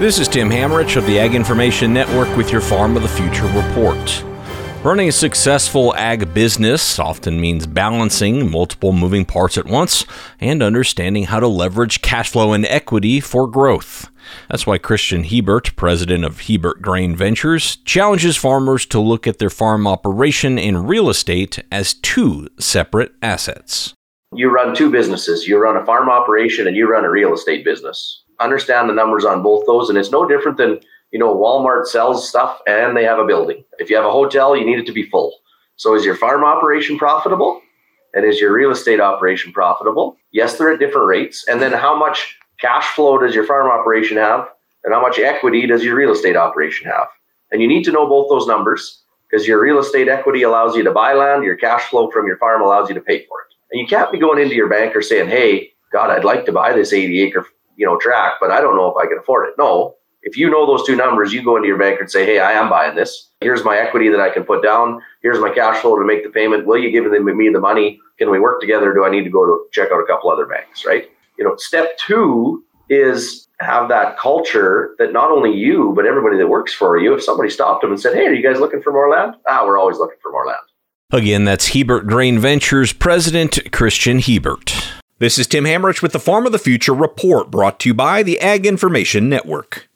This is Tim Hammerich of the Ag Information Network with your Farm of the Future report. Running a successful ag business often means balancing multiple moving parts at once and understanding how to leverage cash flow and equity for growth. That's why Christian Hebert, president of Hebert Grain Ventures, challenges farmers to look at their farm operation and real estate as two separate assets. You run two businesses. You run a farm operation and you run a real estate business. Understand the numbers on both those, and it's no different than, Walmart sells stuff and they have a building. If you have a hotel, you need it to be full. So is your farm operation profitable? And is your real estate operation profitable? Yes, they're at different rates. And then how much cash flow does your farm operation have? And how much equity does your real estate operation have? And you need to know both those numbers, because your real estate equity allows you to buy land, your cash flow from your farm allows you to pay for it. And you can't be going into your banker saying, hey, God, I'd like to buy this 80-acre tract, but I don't know if I can afford it. No, if you know those two numbers, you go into your banker and say, hey, I am buying this. Here's my equity that I can put down. Here's my cash flow to make the payment. Will you give me the money? Can we work together? Do I need to go to check out a couple other banks, right? Step two is have that culture that not only you, but everybody that works for you, if somebody stopped them and said, hey, are you guys looking for more land? We're always looking for more land. Again, that's Hebert Grain Ventures President Christian Hebert. This is Tim Hammerich with the Farm of the Future report, brought to you by the Ag Information Network.